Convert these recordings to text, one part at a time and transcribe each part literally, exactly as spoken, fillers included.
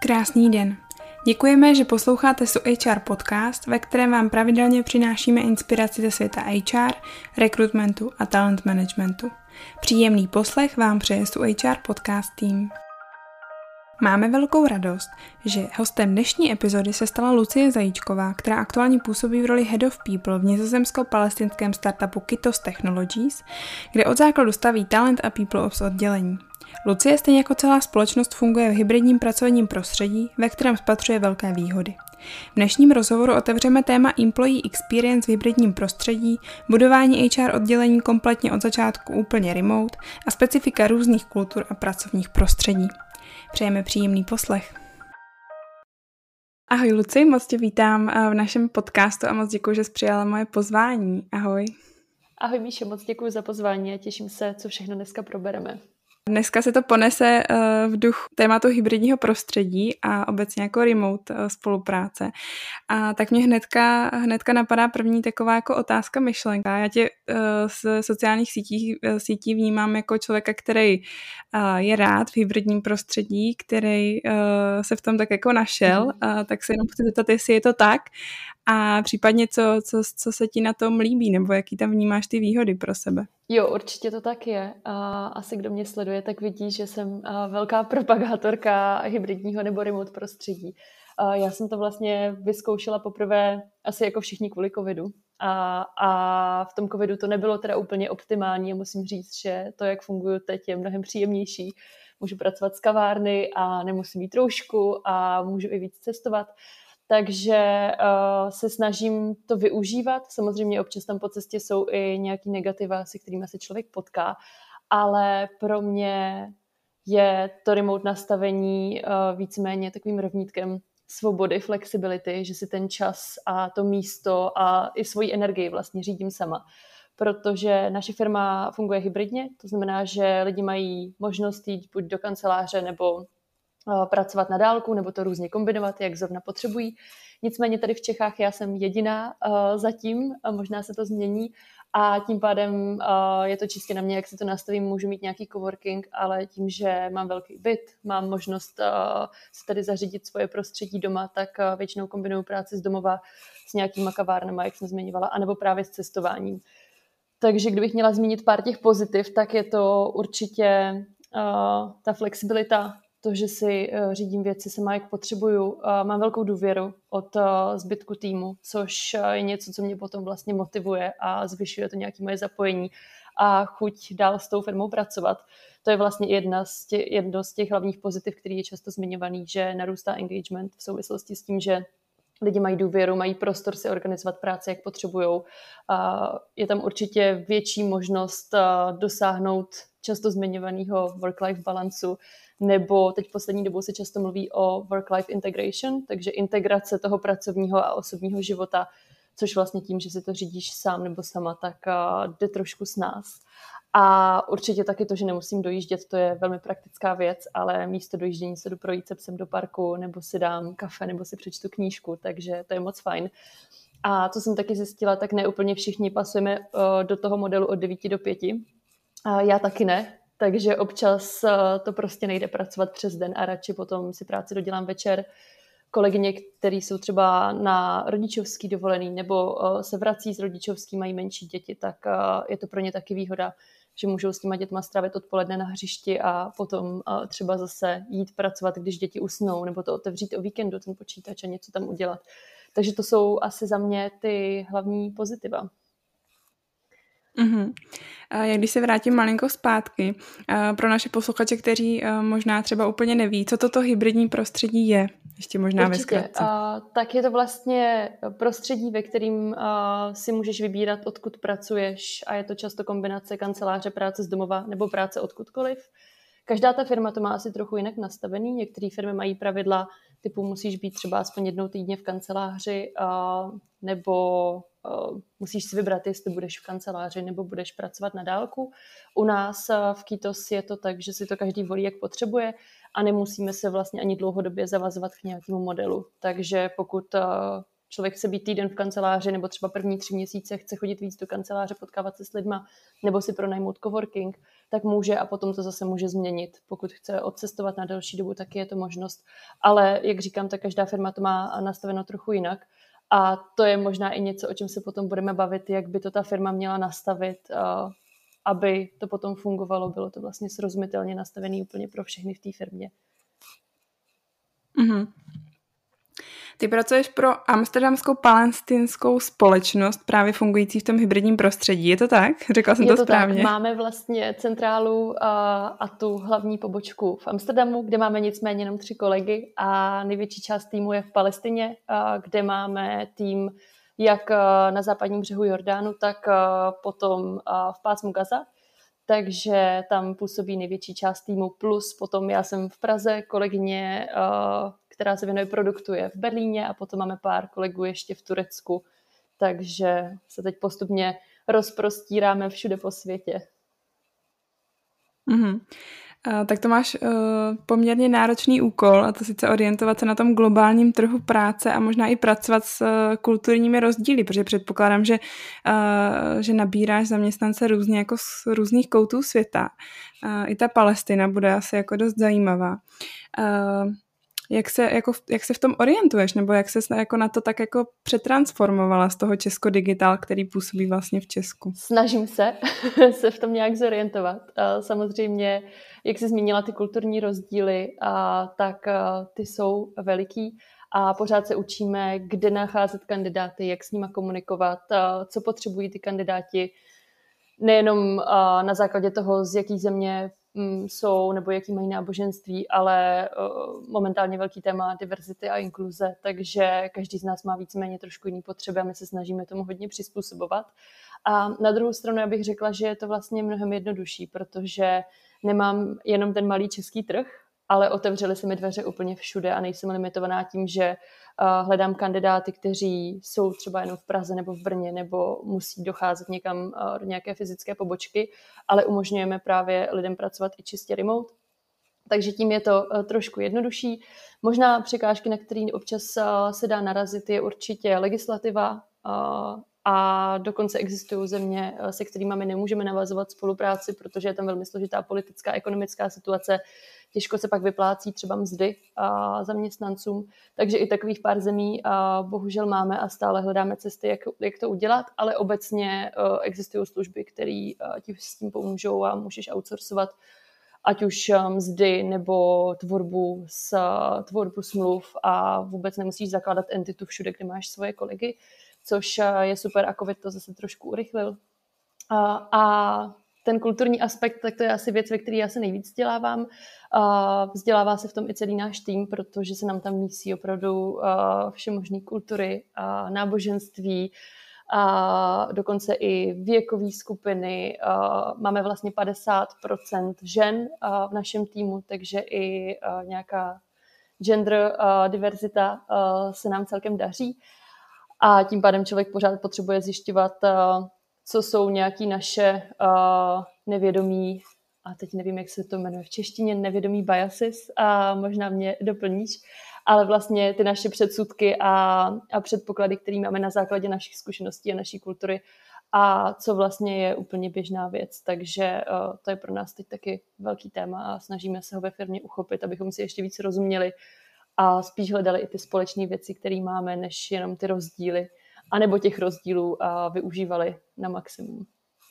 Krásný den. Děkujeme, že posloucháte Su H R podcast, ve kterém vám pravidelně přinášíme inspiraci ze světa H R, rekrutmentu a talent managementu. Příjemný poslech vám přeje Su H R podcast tým. Máme velkou radost, že hostem dnešní epizody se stala Lucie Zajíčková, která aktuálně působí v roli Head of People v nizozemsko-palestinském startupu Kitos Technologies, kde od základu staví talent a people ops oddělení. Lucie stejně jako celá společnost funguje v hybridním pracovním prostředí, ve kterém spatřuje velké výhody. V dnešním rozhovoru otevřeme téma Employee Experience v hybridním prostředí, budování H R oddělení kompletně od začátku úplně remote a specifika různých kultur a pracovních prostředí. Přejeme příjemný poslech. Ahoj Luci, moc tě vítám v našem podcastu a moc děkuji, že jsi přijala moje pozvání. Ahoj. Ahoj Míšo, moc děkuji za pozvání a těším se, co všechno dneska probereme. Dneska se to ponese v duchu tématu hybridního prostředí a obecně jako remote spolupráce. A tak mě hnedka, hnedka napadá první taková jako otázka myšlenka. Já tě z sociálních sítí, sítí vnímám jako člověka, který je rád v hybridním prostředí, který se v tom tak jako našel, mm. tak se jenom chci zeptat, jestli je to tak a případně co, co, co se ti na tom líbí, nebo jaký tam vnímáš ty výhody pro sebe. Jo, určitě to tak je. A asi kdo mě sleduje, tak vidí, že jsem velká propagátorka hybridního nebo remote prostředí. A já jsem to vlastně vyzkoušela poprvé asi jako všichni kvůli covidu. A, a v tom covidu to nebylo teda úplně optimální a musím říct, že to, jak funguju teď, je mnohem příjemnější. Můžu pracovat z kavárny a nemusím mít roušku a můžu i víc cestovat. Takže uh, se snažím to využívat. Samozřejmě občas tam po cestě jsou i nějaký negativa, se kterými se člověk potká, ale pro mě je to remote nastavení uh, víceméně takovým rovnítkem svobody, flexibility, že si ten čas a to místo a i svoji energii vlastně řídím sama. Protože naše firma funguje hybridně, to znamená, že lidi mají možnost jít buď do kanceláře nebo pracovat na dálku, nebo to různě kombinovat, jak zrovna potřebují. Nicméně tady v Čechách já jsem jediná uh, zatím, a možná se to změní a tím pádem uh, je to čistě na mě, jak si to nastavím, můžu mít nějaký coworking, ale tím, že mám velký byt, mám možnost uh, si tady zařídit svoje prostředí doma, tak uh, většinou kombinuju práci z domova s nějakýma kavárnama, jak jsem zmiňovala, anebo právě s cestováním. Takže kdybych měla zmínit pár těch pozitiv, tak je to určitě uh, ta flexibilita, to, že si uh, řídím věci sama, jak potřebuju. Uh, mám velkou důvěru od uh, zbytku týmu, což uh, je něco, co mě potom vlastně motivuje a zvyšuje to nějaké moje zapojení a chuť dál s tou firmou pracovat. To je vlastně jedna z tě, jedno z těch hlavních pozitiv, který je často zmiňovaný, že narůstá engagement v souvislosti s tím, že lidi mají důvěru, mají prostor si organizovat práci, jak potřebujou. Je tam určitě větší možnost dosáhnout často zmiňovaného work-life balancu, nebo teď poslední dobou se často mluví o work-life integration, takže integrace toho pracovního a osobního života, což vlastně tím, že si to řídíš sám nebo sama, tak jde trošku s nás. A určitě taky to, že nemusím dojíždět, to je velmi praktická věc, ale místo dojíždění se jdu projít se psem do parku, nebo si dám kafe, nebo si přečtu knížku, takže to je moc fajn. A co jsem taky zjistila, tak ne úplně všichni pasujeme do toho modelu od devíti do pěti. A já taky ne, takže občas to prostě nejde pracovat přes den a radši potom si práci dodělám večer. Kolegyně, které jsou třeba na rodičovský dovolený nebo se vrací z rodičovský, mají menší děti, tak je to pro ně taky výhoda, že můžou s těma dětma strávit odpoledne na hřišti a potom třeba zase jít pracovat, když děti usnou, nebo to otevřít o víkendu, ten počítač a něco tam udělat. Takže to jsou asi za mě ty hlavní pozitiva. Mm-hmm. Já když se vrátím malinko zpátky, pro naše posluchače, kteří možná třeba úplně neví, co toto hybridní prostředí je, ještě možná ve zkratce. Uh, tak je to vlastně prostředí, ve kterým uh, si můžeš vybírat, odkud pracuješ a je to často kombinace kanceláře, práce z domova nebo práce odkudkoliv. Každá ta firma to má asi trochu jinak nastavený. Některé firmy mají pravidla typu musíš být třeba aspoň jednou týdně v kanceláři uh, nebo uh, musíš si vybrat, jestli budeš v kanceláři nebo budeš pracovat na dálku. U nás uh, v Kitos je to tak, že si to každý volí, jak potřebuje a nemusíme se vlastně ani dlouhodobě zavazovat k nějakému modelu. Takže pokud uh, člověk chce být týden v kanceláři nebo třeba první tři měsíce chce chodit víc do kanceláře, potkávat se s lidma nebo si pronajmout coworking, tak může a potom to zase může změnit. Pokud chce odcestovat na delší dobu, tak je to možnost. Ale jak říkám, tak každá firma to má nastaveno trochu jinak. A to je možná i něco, o čem se potom budeme bavit, jak by to ta firma měla nastavit, aby to potom fungovalo. Bylo to vlastně srozumitelně nastavené úplně pro všechny v té firmě. Mm-hmm. Ty pracuješ pro amsterdamskou palestinskou společnost, právě fungující v tom hybridním prostředí. Je to tak? Řekla jsem Je to, to správně. Tak. Máme vlastně centrálu a, a tu hlavní pobočku v Amsterdamu, kde máme nicméně jenom tři kolegy a největší část týmu je v Palestině, a, kde máme tým jak na západním břehu Jordánu, tak potom v pásmu Gaza. Takže tam působí největší část týmu, plus potom já jsem v Praze, kolegyně, která se věnuje produktu, je v Berlíně a potom máme pár kolegů ještě v Turecku. Takže se teď postupně rozprostíráme všude po světě. Mm-hmm. Uh, tak to máš uh, poměrně náročný úkol, a to sice orientovat se na tom globálním trhu práce a možná i pracovat s uh, kulturními rozdíly, protože předpokládám, že, uh, že nabíráš zaměstnance různě jako z různých koutů světa. Uh, I ta Palestina bude asi jako dost zajímavá. Uh, Jak se, jako, jak se v tom orientuješ, nebo jak se jako na to tak jako přetransformovala z toho Česko Digital, který působí vlastně v Česku? Snažím se se v tom nějak zorientovat. Samozřejmě, jak jsi zmínila ty kulturní rozdíly, tak ty jsou veliký a pořád se učíme, kde nacházet kandidáty, jak s nima komunikovat, co potřebují ty kandidáti, nejenom na základě toho, z jaký země jsou nebo jaký mají náboženství, ale momentálně velký téma diverzity a inkluze, takže každý z nás má víceméně trošku jiný potřeby a my se snažíme tomu hodně přizpůsobovat. A na druhou stranu já bych řekla, že je to vlastně mnohem jednodušší, protože nemám jenom ten malý český trh, ale otevřely se mi dveře úplně všude a nejsem limitovaná tím, že hledám kandidáty, kteří jsou třeba jenom v Praze nebo v Brně nebo musí docházet někam do nějaké fyzické pobočky, ale umožňujeme právě lidem pracovat i čistě remote. Takže tím je to trošku jednodušší. Možná překážky, na které občas se dá narazit, je určitě legislativa a dokonce existují země, se kterými my nemůžeme navazovat spolupráci, protože je tam velmi složitá politická, ekonomická situace. Těžko se pak vyplácí třeba mzdy a zaměstnancům, takže i takových pár zemí a bohužel máme a stále hledáme cesty, jak, jak to udělat, ale obecně existují služby, které ti s tím pomůžou a můžeš outsourcovat ať už mzdy nebo tvorbu, s, tvorbu smluv a vůbec nemusíš zakládat entitu všude, kde máš svoje kolegy, což je super a COVID to zase trošku urychlil. A, a ten kulturní aspekt, tak to je asi věc, ve které já se nejvíc vzdělávám. Vzdělává se v tom i celý náš tým, protože se nám tam mísí opravdu všemožné kultury, náboženství, a dokonce i věkové skupiny. Máme vlastně padesát procent žen v našem týmu, takže i nějaká gender diverzita se nám celkem daří. A tím pádem člověk pořád potřebuje zjišťovat, co jsou nějaké naše uh, nevědomí, a teď nevím, jak se to jmenuje v češtině, nevědomí biases, a možná mě doplníš, ale vlastně ty naše předsudky a, a předpoklady, které máme na základě našich zkušeností a naší kultury a co vlastně je úplně běžná věc. Takže uh, to je pro nás teď taky velký téma a snažíme se ho ve firmě uchopit, abychom si ještě víc rozuměli a spíš hledali i ty společné věci, které máme, než jenom ty rozdíly, anebo těch rozdílů a využívali na maximum.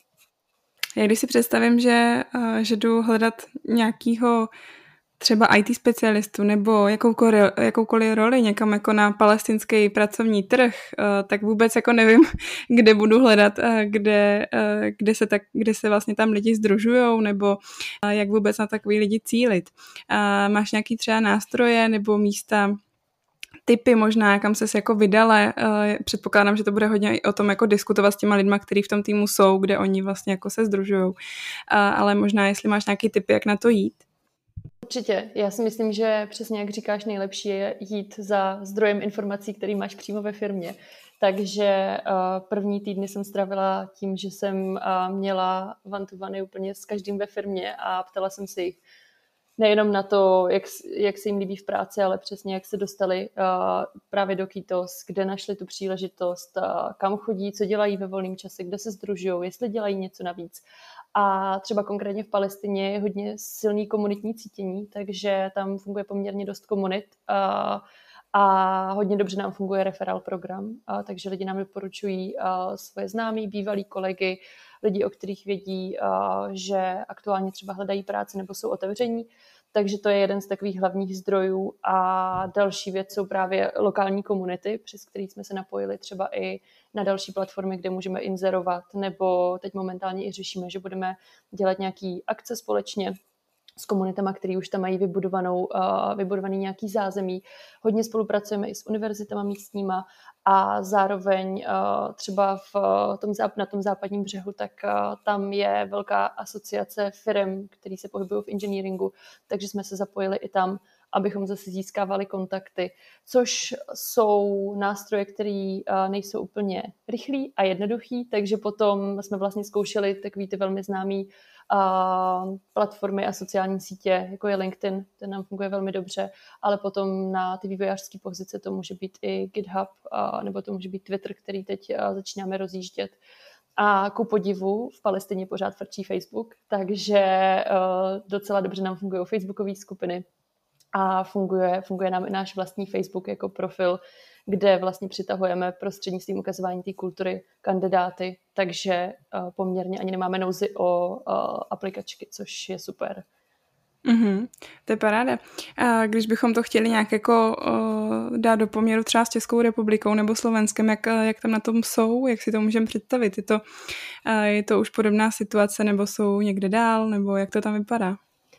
Já když si představím, že, že jdu hledat nějakýho třeba í té specialistu nebo jakoukoliv, jakoukoliv roli někam jako na palestinský pracovní trh, tak vůbec jako nevím, kde budu hledat, kde, kde, se, tak, kde se vlastně tam lidi sdružujou nebo jak vůbec na takový lidi cílit. Máš nějaký třeba nástroje nebo místa, tipy možná, kam ses jako vydala. Předpokládám, že to bude hodně o tom jako diskutovat s těma lidma, kteří v tom týmu jsou, kde oni vlastně jako se sdružujou. Ale možná, jestli máš nějaký tipy, jak na to jít. Určitě. Já si myslím, že přesně jak říkáš, nejlepší je jít za zdrojem informací, který máš přímo ve firmě. Takže první týdny jsem strávila tím, že jsem měla one-to-one úplně s každým ve firmě a ptala jsem si jich nejenom na to, jak, jak se jim líbí v práci, ale přesně jak se dostali uh, právě do Kytos, kde našli tu příležitost, uh, kam chodí, co dělají ve volném čase, kde se sdružují, jestli dělají něco navíc. A třeba konkrétně v Palestině je hodně silný komunitní cítění, takže tam funguje poměrně dost komunit a, a hodně dobře nám funguje referál program, a, takže lidi nám doporučují a, svoje známí, bývalí kolegy, lidi, o kterých vědí, a, že aktuálně třeba hledají práci nebo jsou otevření. Takže to je jeden z takových hlavních zdrojů a další věc jsou právě lokální komunity, přes který jsme se napojili třeba i na další platformy, kde můžeme inzerovat, nebo teď momentálně i řešíme, že budeme dělat nějaký akce společně s komunitama, který už tam mají vybudovanou, uh, vybudovaný nějaký zázemí. Hodně spolupracujeme i s univerzitama místníma a zároveň uh, třeba v tom, na tom západním břehu, tak uh, tam je velká asociace firem, který se pohybují v engineeringu, takže jsme se zapojili i tam, abychom zase získávali kontakty, což jsou nástroje, které uh, nejsou úplně rychlý a jednoduchý, takže potom jsme vlastně zkoušeli takový ty velmi známý a platformy a sociální sítě, jako je LinkedIn, ten nám funguje velmi dobře, ale potom na ty vývojářské pozice to může být i GitHub, a, nebo to může být Twitter, který teď a, začínáme rozjíždět. A ku podivu v Palestině pořád frčí Facebook, takže a, docela dobře nám fungují facebookové skupiny a funguje, funguje nám i náš vlastní Facebook jako profil, kde vlastně přitahujeme prostřednictvím ukazování té kultury kandidáty, takže uh, poměrně ani nemáme nouzi o uh, aplikačky, což je super. Mm-hmm, to je paráda. A když bychom to chtěli nějak jako uh, dát do poměru třeba s Českou republikou nebo Slovenskem, jak, jak tam na tom jsou, jak si to můžeme představit? Je to, uh, je to už podobná situace, nebo jsou někde dál, nebo jak to tam vypadá?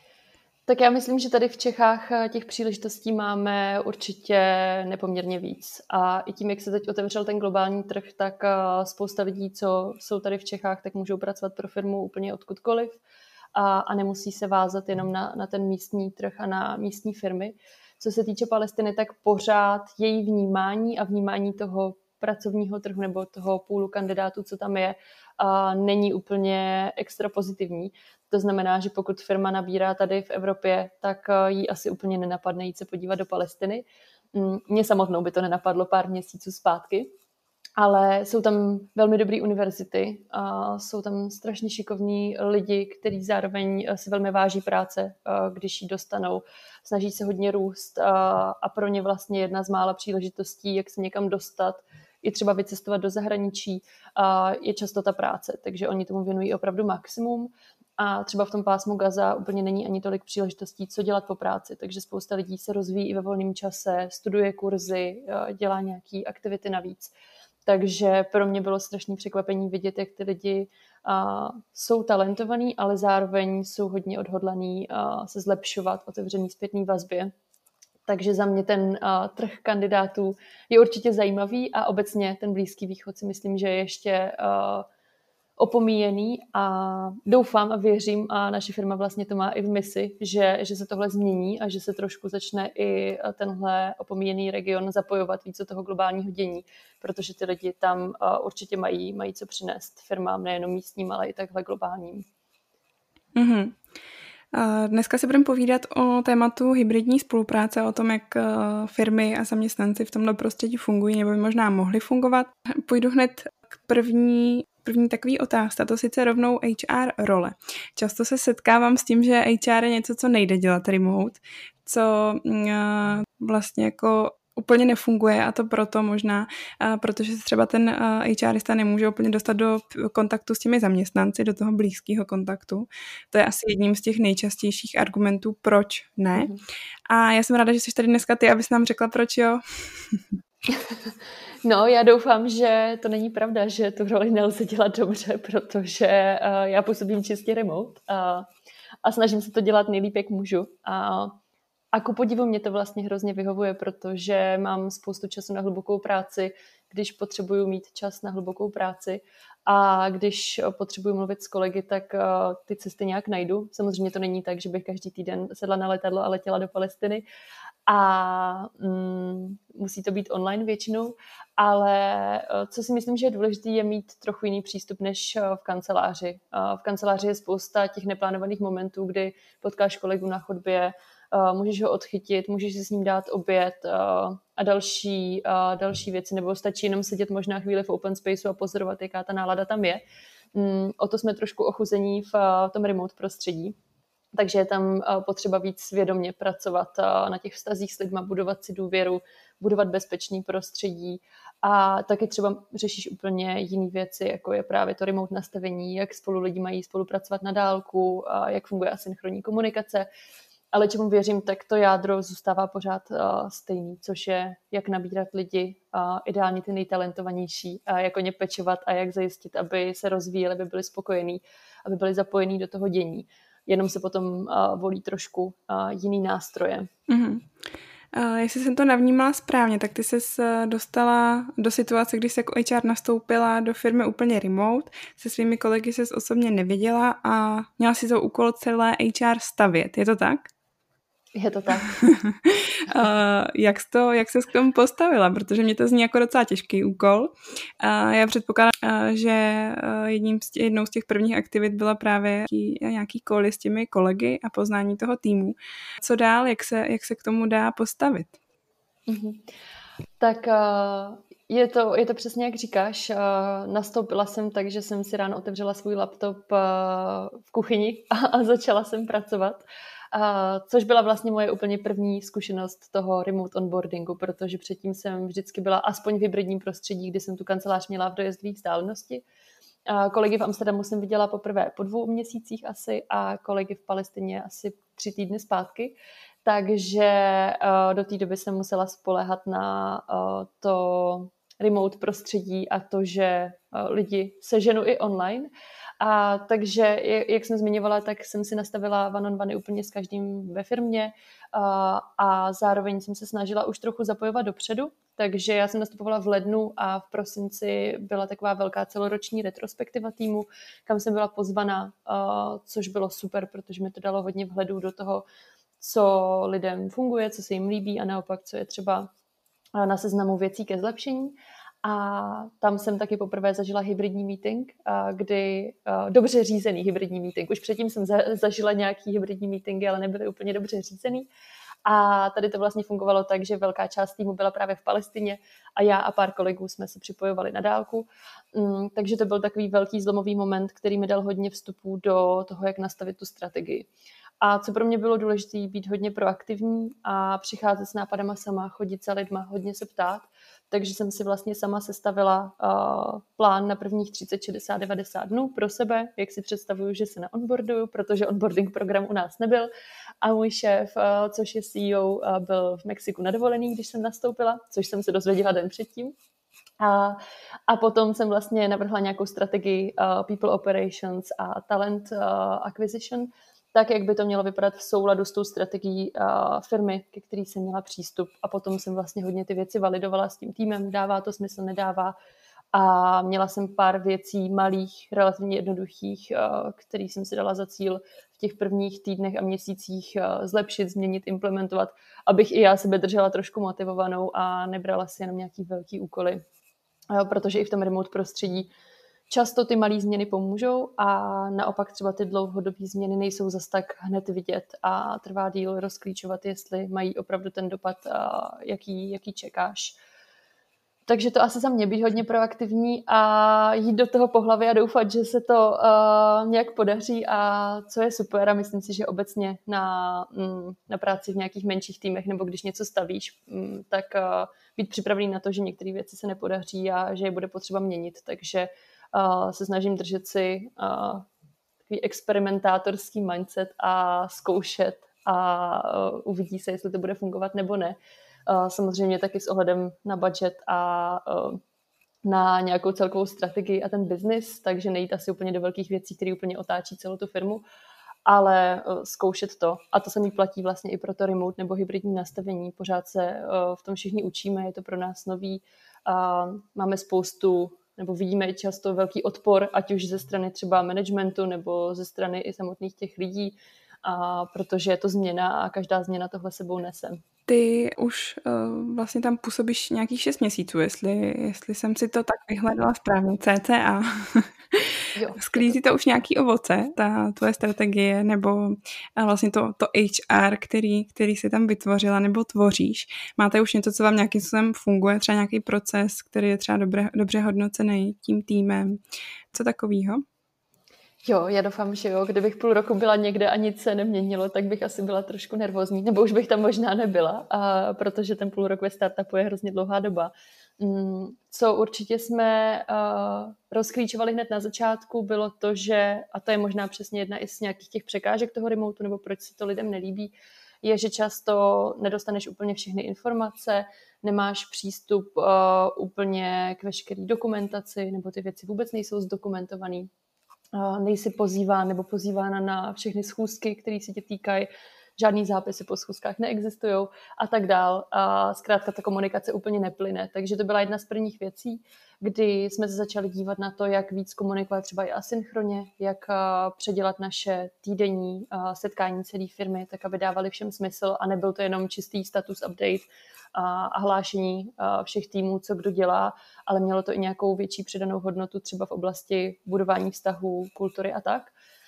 Tak já myslím, že tady v Čechách těch příležitostí máme určitě nepoměrně víc. A i tím, jak se teď otevřel ten globální trh, tak spousta lidí, co jsou tady v Čechách, tak můžou pracovat pro firmu úplně odkudkoliv a, a nemusí se vázat jenom na, na ten místní trh a na místní firmy. Co se týče Palestiny, tak pořád její vnímání a vnímání toho pracovního trhu nebo toho půlu kandidátů, co tam je, a není úplně extra pozitivní. To znamená, že pokud firma nabírá tady v Evropě, tak jí asi úplně nenapadne jít se podívat do Palestiny. Mně samotnou by to nenapadlo pár měsíců zpátky, ale jsou tam velmi dobré univerzity a jsou tam strašně šikovní lidi, kteří zároveň si velmi váží práce, když ji dostanou. Snaží se hodně růst a pro ně vlastně jedna z mála příležitostí, jak se někam dostat, i třeba vycestovat do zahraničí, je často ta práce, takže oni tomu věnují opravdu maximum. A třeba v tom pásmu Gaza úplně není ani tolik příležitostí, co dělat po práci, takže spousta lidí se rozvíjí i ve volném čase, studuje kurzy, dělá nějaké aktivity navíc. Takže pro mě bylo strašné překvapení vidět, jak ty lidi a, jsou talentovaní, ale zároveň jsou hodně odhodlaní a, se zlepšovat, otevřený zpětný vazbě. Takže za mě ten a, trh kandidátů je určitě zajímavý a obecně ten Blízký východ si myslím, že je ještě a, opomíjený a doufám a věřím a naše firma vlastně to má i v misi, že, že se tohle změní a že se trošku začne i tenhle opomíjený region zapojovat víc do toho globálního dění, protože ty lidi tam určitě mají, mají co přinést firmám, nejenom místním, ale i takhle globálním. Mm-hmm. Dneska si budeme povídat o tématu hybridní spolupráce, o tom, jak firmy a zaměstnanci v tomto prostředí fungují nebo by možná mohli fungovat. Půjdu hned k první První takový otázka, to sice rovnou H R role. Často se setkávám s tím, že H R je něco, co nejde dělat remote, co uh, vlastně jako úplně nefunguje a to proto možná, uh, protože se třeba ten uh, HRista nemůže úplně dostat do kontaktu s těmi zaměstnanci, do toho blízkého kontaktu. To je asi jedním z těch nejčastějších argumentů, proč ne. Mm-hmm. A já jsem ráda, že jsi tady dneska ty, abys nám řekla, proč jo. No, já doufám, že to není pravda, že tu roli nelze dělat dobře, protože uh, já působím čistě remote a, a snažím se to dělat nejlíp, jak můžu. A, a ku podivu mě to vlastně hrozně vyhovuje, protože mám spoustu času na hlubokou práci, když potřebuju mít čas na hlubokou práci a když potřebuju mluvit s kolegy, tak uh, ty cesty nějak najdu. Samozřejmě to není tak, že bych každý týden sedla na letadlo a letěla do Palestiny, a mm, musí to být online většinou, ale co si myslím, že je důležité, je mít trochu jiný přístup než v kanceláři. V kanceláři je spousta těch neplánovaných momentů, kdy potkáš kolegu na chodbě, můžeš ho odchytit, můžeš si s ním dát oběd a další, a další věci, nebo stačí jenom sedět možná chvíli v open spaceu a pozorovat, jaká ta nálada tam je. mm, o to jsme trošku ochuzení v uh, tom remote prostředí. Takže je tam potřeba víc svědomě pracovat na těch vztazích s lidma, budovat si důvěru, budovat bezpečný prostředí a taky třeba řešíš úplně jiné věci, jako je právě to remote nastavení, jak spolu lidi mají spolupracovat na dálku, jak funguje asynchronní komunikace. Ale čemu věřím, tak to jádro zůstává pořád stejný, což je jak nabírat lidi, ideálně ty nejtalentovanější, a jak o ně pečovat a jak zajistit, aby se rozvíjeli, aby byli spokojení, aby byli zapojení do toho dění. Jenom se potom uh, volí trošku uh, jiný nástroje. Mm-hmm. Uh, jestli jsem to navnímala správně, tak ty jsi dostala do situace, kdy jsi jako H R nastoupila do firmy úplně remote, se svými kolegy jsi osobně neviděla a měla si to úkol celé H R stavět. Je to tak? Je to tak. uh, jak, jsi to, jak ses k tomu postavila? Protože mě to zní jako docela těžký úkol. Uh, já předpokládám, uh, že uh, jedním z tě, jednou z těch prvních aktivit byla právě nějaký call s těmi kolegy a poznání toho týmu. Co dál? Jak se, jak se k tomu dá postavit? Mm-hmm. Tak uh, je, to, je to přesně jak říkáš. Uh, nastoupila jsem tak, že jsem si ráno otevřela svůj laptop uh, v kuchyni a, a začala jsem pracovat. Uh, což byla vlastně moje úplně první zkušenost toho remote onboardingu, protože předtím jsem vždycky byla aspoň v hybridním prostředí, kdy jsem tu kancelář měla v dojezdové vzdálenosti. Uh, kolegy v Amsterdamu jsem viděla poprvé po dvou měsících asi a kolegy v Palestině asi tři týdny zpátky. Takže uh, do té doby jsem musela spoléhat na uh, to remote prostředí a to, že uh, lidi seženou i online. A takže, jak jsem zmiňovala, tak jsem si nastavila one-on-one úplně s každým ve firmě a, a zároveň jsem se snažila už trochu zapojovat dopředu, takže já jsem nastupovala v lednu a v prosinci byla taková velká celoroční retrospektiva týmu, kam jsem byla pozvaná, což bylo super, protože mi to dalo hodně vhledu do toho, co lidem funguje, co se jim líbí a naopak, co je třeba na seznamu věcí ke zlepšení. A tam jsem taky poprvé zažila hybridní meeting, kdy dobře řízený hybridní meeting. Už předtím jsem zažila nějaký hybridní meetingy, ale nebyly úplně dobře řízený. A tady to vlastně fungovalo tak, že velká část týmu byla právě v Palestině a já a pár kolegů jsme se připojovali na dálku. Takže to byl takový velký zlomový moment, který mi dal hodně vstupů do toho, jak nastavit tu strategii. A co pro mě bylo důležité, být hodně proaktivní a přicházet s nápadama sama, chodit za lidma, hodně se ptát. Takže jsem si vlastně sama sestavila uh, plán na prvních třicet, šedesát, devadesát dnů pro sebe, jak si představuju, že se naonboarduju, protože onboarding program u nás nebyl. A můj šéf, uh, což je C E O, uh, byl v Mexiku na dovolený, když jsem nastoupila, což jsem se dozvěděla den předtím. A, a potom jsem vlastně navrhla nějakou strategii uh, People Operations a Talent uh, Acquisition, tak, jak by to mělo vypadat v souladu s tou strategií uh, firmy, ke který jsem měla přístup. A potom jsem vlastně hodně ty věci validovala s tím týmem, dává to smysl, nedává. A měla jsem pár věcí malých, relativně jednoduchých, uh, který jsem si dala za cíl v těch prvních týdnech a měsících uh, zlepšit, změnit, implementovat, abych i já sebe držela trošku motivovanou a nebrala si jenom nějaký velký úkoly. Uh, protože i v tom remote prostředí často ty malé změny pomůžou a naopak třeba ty dlouhodobé změny nejsou zas tak hned vidět a trvá díl rozklíčovat, jestli mají opravdu ten dopad, jaký, jaký čekáš. Takže to asi za mě být hodně proaktivní a jít do toho po hlavě a doufat, že se to uh, nějak podaří a co je super a myslím si, že obecně na, mm, na práci v nějakých menších týmech nebo když něco stavíš, mm, tak uh, být připravený na to, že některé věci se nepodaří a že je bude potřeba měnit, takže Uh, se snažím držet si uh, takový experimentátorský mindset a zkoušet a uh, uvidí se, jestli to bude fungovat nebo ne. Uh, samozřejmě taky s ohledem na budget a uh, na nějakou celkovou strategii a ten biznis, takže nejít asi úplně do velkých věcí, které úplně otáčí celou tu firmu, ale uh, zkoušet to. A to samý platí vlastně i pro to remote nebo hybridní nastavení. Pořád se uh, v tom všichni učíme, je to pro nás nový. Uh, máme spoustu nebo vidíme často velký odpor, ať už ze strany třeba managementu nebo ze strany i samotných těch lidí, a protože je to změna a každá změna tohle sebou nese. Ty už uh, vlastně tam působíš nějakých šest měsíců, jestli, jestli jsem si to tak vyhledala správně, cca. Sklízí to už nějaký ovoce, ta tvoje strategie, nebo vlastně to, to H R, který, který jsi tam vytvořila nebo tvoříš. Máte už něco, co vám nějakým způsobem funguje, třeba nějaký proces, který je třeba dobře, dobře hodnocený tím týmem, co takového? Jo, já doufám, že jo. Kdybych půl roku byla někde a nic se neměnilo, tak bych asi byla trošku nervózní, nebo už bych tam možná nebyla, a protože ten půl rok ve startupu je hrozně dlouhá doba. Mm, co určitě jsme uh, rozklíčovali hned na začátku, bylo to, že, a to je možná přesně jedna i z nějakých těch překážek toho remotu, nebo proč se to lidem nelíbí, je, že často nedostaneš úplně všechny informace, nemáš přístup uh, úplně k veškeré dokumentaci, nebo ty věci vůbec nejsou zdokumentované. Nejsi pozýván nebo pozývána na všechny schůzky, které se tě týkají, žádný zápisy po schůzkách neexistují a tak dál. A zkrátka ta komunikace úplně neplyne. Takže to byla jedna z prvních věcí, kdy jsme se začali dívat na to, jak víc komunikovat třeba i asynchronně, jak předělat naše týdenní setkání celé firmy, tak aby dávali všem smysl a nebyl to jenom čistý status update a hlášení všech týmů, co kdo dělá, ale mělo to i nějakou větší přidanou hodnotu třeba v oblasti budování vztahů, kultury a tak.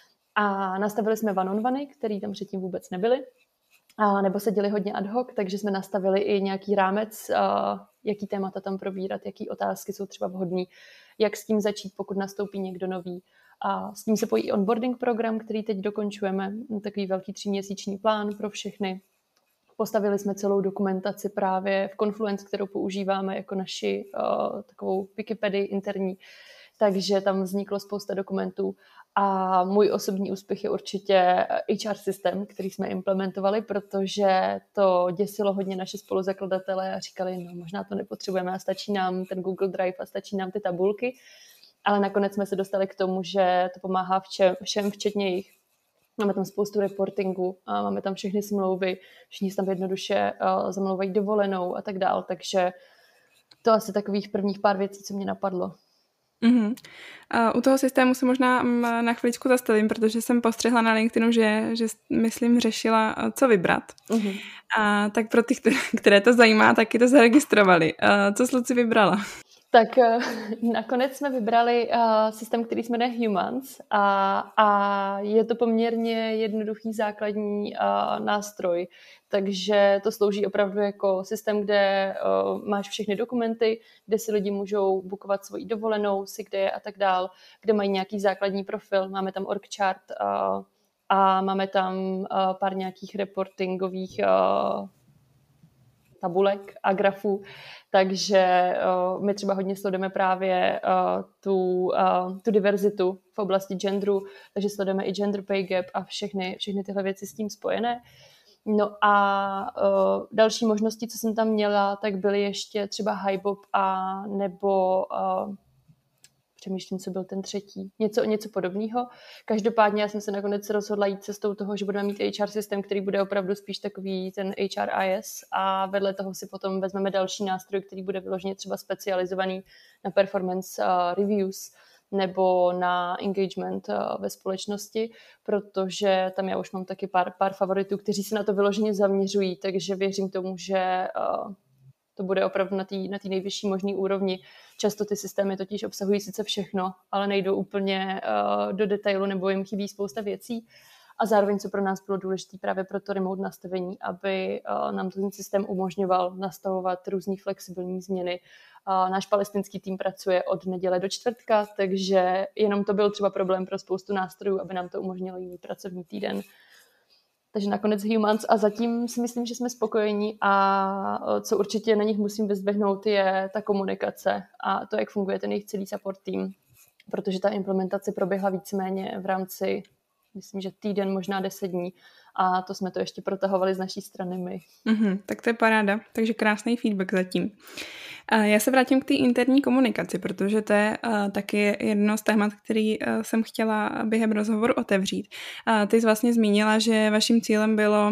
A nastavili jsme one-on-one, který tam předtím vůbec nebyly, a nebo se děli hodně ad hoc, takže jsme nastavili i nějaký rámec, jaký témata tam probírat, jaký otázky jsou třeba vhodné, jak s tím začít, pokud nastoupí někdo nový. A s tím se pojí onboarding program, který teď dokončujeme, takový velký tříměsíční plán pro všechny. Postavili jsme celou dokumentaci právě v Confluence, kterou používáme jako naši uh, takovou Wikipedii interní, takže tam vzniklo spousta dokumentů. A můj osobní úspěch je určitě H R systém, který jsme implementovali, protože to děsilo hodně naše spoluzakladatele a říkali, no možná to nepotřebujeme a stačí nám ten Google Drive a stačí nám ty tabulky. Ale nakonec jsme se dostali k tomu, že to pomáhá všem, všem včetně jich. Máme tam spoustu reportingu, a máme tam všechny smlouvy, všichni tam jednoduše uh, zamlouvají dovolenou a tak dál, takže to asi takových prvních pár věcí, co mě napadlo. Uh-huh. Uh, u toho systému se možná um, na chviličku zastavím, protože jsem postřehla na LinkedInu, že, že myslím řešila, uh, co vybrat. Uh-huh. A tak pro ty, které to zajímá, taky to zaregistrovali. Uh, co jsi, Luci, vybrala? Tak nakonec jsme vybrali uh, systém, který se jmenuje Humans a, a je to poměrně jednoduchý základní uh, nástroj, takže to slouží opravdu jako systém, kde uh, máš všechny dokumenty, kde si lidi můžou bookovat svoji dovolenou, sick day a tak dál, kde mají nějaký základní profil, máme tam org chart uh, a máme tam uh, pár nějakých reportingových uh, tabulek a grafů, takže uh, my třeba hodně sledujeme právě uh, tu, uh, tu diverzitu v oblasti genderu, takže sledujeme i gender pay gap a všechny, všechny tyhle věci s tím spojené. No a uh, další možnosti, co jsem tam měla, tak byly ještě třeba HiBob a nebo uh, přemýšlím, co byl ten třetí. Něco, něco podobného. Každopádně já jsem se nakonec rozhodla jít cestou toho, že budeme mít H R systém, který bude opravdu spíš takový ten H R I S a vedle toho si potom vezmeme další nástroj, který bude vyloženě třeba specializovaný na performance uh, reviews nebo na engagement uh, ve společnosti, protože tam já už mám taky pár, pár favoritů, kteří se na to vyloženě zaměřují, takže věřím tomu, že uh, to bude opravdu na té na té nejvyšší možné úrovni. Často ty systémy totiž obsahují sice všechno, ale nejdou úplně uh, do detailu nebo jim chybí spousta věcí. A zároveň, co pro nás bylo důležité právě pro to remote nastavení, aby uh, nám ten systém umožňoval nastavovat různý flexibilní změny. Uh, náš palestinský tým pracuje od neděle do čtvrtka, takže jenom to byl třeba problém pro spoustu nástrojů, aby nám to umožnilo jiný pracovní týden. Takže nakonec Humans a zatím si myslím, že jsme spokojení a co určitě na nich musím vyzdvihnout je ta komunikace a to, jak funguje ten jejich celý support tým, protože ta implementace proběhla víceméně v rámci, myslím, že týden, možná deset dní a to jsme to ještě protahovali z naší strany my. Mm-hmm, tak to je paráda, takže krásný feedback zatím. Já se vrátím k té interní komunikaci, protože to je uh, taky jedno z témat, který uh, jsem chtěla během rozhovoru otevřít. Uh, ty jsi vlastně zmínila, že vaším cílem bylo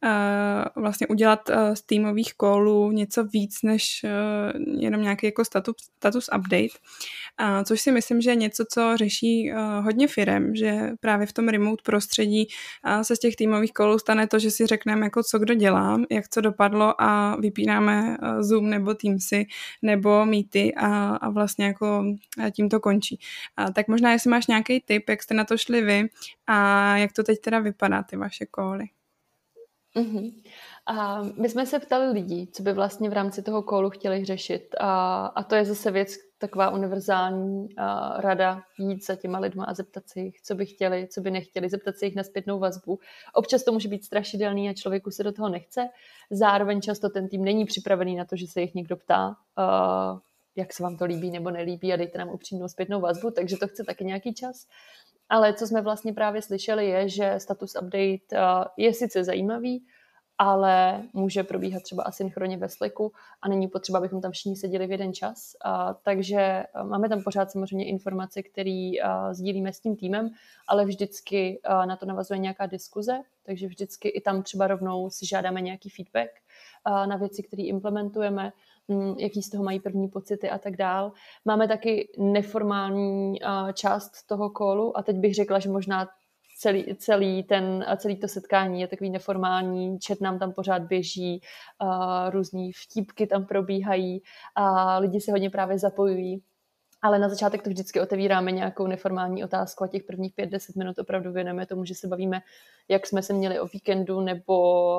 uh, vlastně udělat uh, z týmových callů něco víc než uh, jenom nějaký jako status, status update, uh, což si myslím, že je něco, co řeší uh, hodně firem, že právě v tom remote prostředí uh, se z těch týmových callů stane to, že si řekneme, jako co kdo dělá, jak co dopadlo a vypínáme uh, Zoom nebo Teamsy nebo Meety a, a vlastně jako tím to končí. A tak možná, jestli máš nějaký tip, jak jste na to šli vy a jak to teď teda vypadá, ty vaše cally. Mm-hmm. A my jsme se ptali lidí, co by vlastně v rámci toho callu chtěli řešit. A, a to je zase věc, taková univerzální a, rada jít za těma lidma a zeptat se jich, co by chtěli, co by nechtěli, zeptat se jich na zpětnou vazbu. Občas to může být strašidelný a člověku se do toho nechce. Zároveň často ten tým není připravený na to, že se jich někdo ptá, a, jak se vám to líbí nebo nelíbí a dejte nám upřímnou zpětnou vazbu, takže to chce taky nějaký čas. Ale co jsme vlastně právě slyšeli je, že status update a, je sice zajímavý, ale může probíhat třeba asynchronně ve Slacku a není potřeba, abychom tam všichni seděli v jeden čas. A, takže máme tam pořád samozřejmě informace, které sdílíme s tím týmem, ale vždycky a, na to navazuje nějaká diskuze, takže vždycky i tam třeba rovnou si žádáme nějaký feedback a, na věci, které implementujeme, m, jaký z toho mají první pocity a tak dál. Máme taky neformální a, část toho callu a teď bych řekla, že možná Celý, celý, ten, celý to setkání je takový neformální, chat nám tam pořád běží, a různý vtípky tam probíhají a lidi se hodně právě zapojují. Ale na začátek to vždycky otevíráme nějakou neformální otázku a těch prvních pět deset minut opravdu věnujeme tomu, že se bavíme, jak jsme se měli o víkendu nebo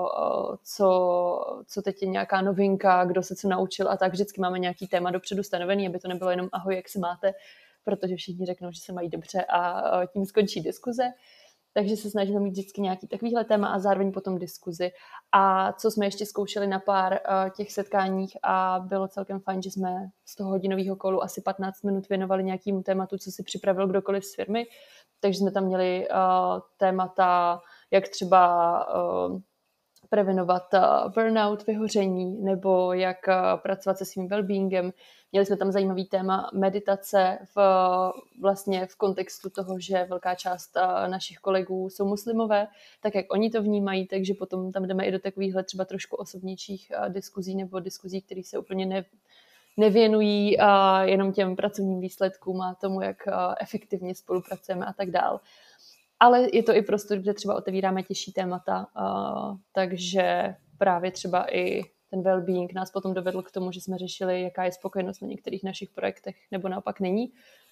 co, co teď je nějaká novinka, kdo se co naučil a tak. Vždycky máme nějaký téma dopředu stanovený, aby to nebylo jenom ahoj, jak se máte, protože všichni řeknou, že se mají dobře a tím skončí diskuze. Takže se snažíme mít vždycky nějaký takovýhle téma a zároveň potom diskuzi. A co jsme ještě zkoušeli na pár uh, těch setkáních a bylo celkem fajn, že jsme z toho hodinového kolu asi patnáct minut věnovali nějakému tématu, co si připravil kdokoliv z firmy. Takže jsme tam měli uh, témata, jak třeba uh, prevenovat uh, burnout, vyhoření, nebo jak uh, pracovat se svým wellbeingem. Měli jsme tam zajímavý téma meditace v, vlastně v kontextu toho, že velká část uh, našich kolegů jsou muslimové, tak jak oni to vnímají, takže potom tam jdeme i do takovýchhle třeba trošku osobnějších uh, diskuzí nebo diskuzí, které se úplně ne, nevěnují uh, jenom těm pracovním výsledkům a tomu, jak uh, efektivně spolupracujeme a tak dál. Ale je to i prostor, kde třeba otevíráme těžší témata, uh, takže právě třeba i ten well-being nás potom dovedl k tomu, že jsme řešili, jaká je spokojenost na některých našich projektech, nebo naopak není.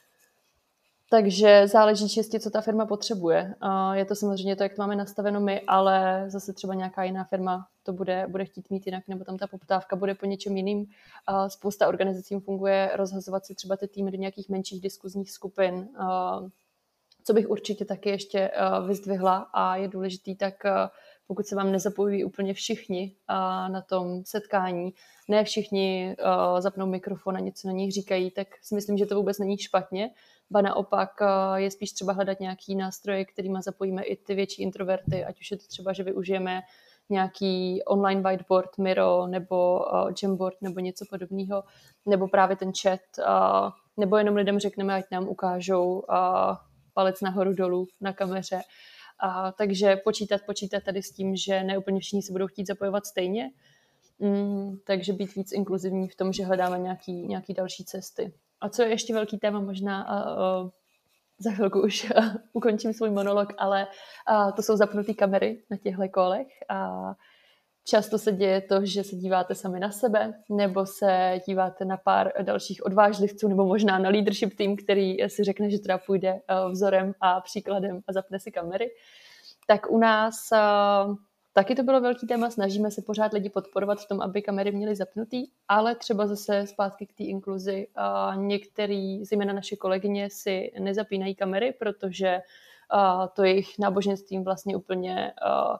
Takže záleží čistě, co ta firma potřebuje. Uh, je to samozřejmě to, jak to máme nastaveno my, ale zase třeba nějaká jiná firma to bude, bude chtít mít jinak, nebo tam ta poptávka bude po něčem jiným. Uh, spousta organizací funguje rozhazovat si třeba ty týmy do nějakých menších diskuzních skupin, uh, co bych určitě taky ještě uh, vyzdvihla a je důležitý, tak uh, pokud se vám nezapojují úplně všichni uh, na tom setkání, ne všichni uh, zapnou mikrofon a něco na nich říkají, tak si myslím, že to vůbec není špatně. Ba naopak uh, je spíš třeba hledat nějaký nástroje, kterýma zapojíme i ty větší introverty, ať už je to třeba, že využijeme nějaký online whiteboard, Miro nebo uh, Jamboard nebo něco podobného, nebo právě ten chat, uh, nebo jenom lidem řekneme, ať nám ukážou uh, palec nahoru dolů na kameře. A, takže počítat, počítat tady s tím, že ne úplně všichni se budou chtít zapojovat stejně. Mm, takže být víc inkluzivní v tom, že hledáme nějaký, nějaký další cesty. A co je ještě velký téma možná, a, a, za chvilku už a, ukončím svůj monolog, ale a, to jsou zapnuté kamery na těchto kolech. A často se děje to, že se díváte sami na sebe, nebo se díváte na pár dalších odvážlivců, nebo možná na leadership tým, který si řekne, že teda půjde vzorem a příkladem a zapne si kamery. Tak u nás taky to bylo velký téma, snažíme se pořád lidi podporovat v tom, aby kamery měly zapnutý, ale třeba zase zpátky k té inkluzi. Některý, zejména naše kolegyně, si nezapínají kamery, protože to jejich náboženstvím vlastně úplně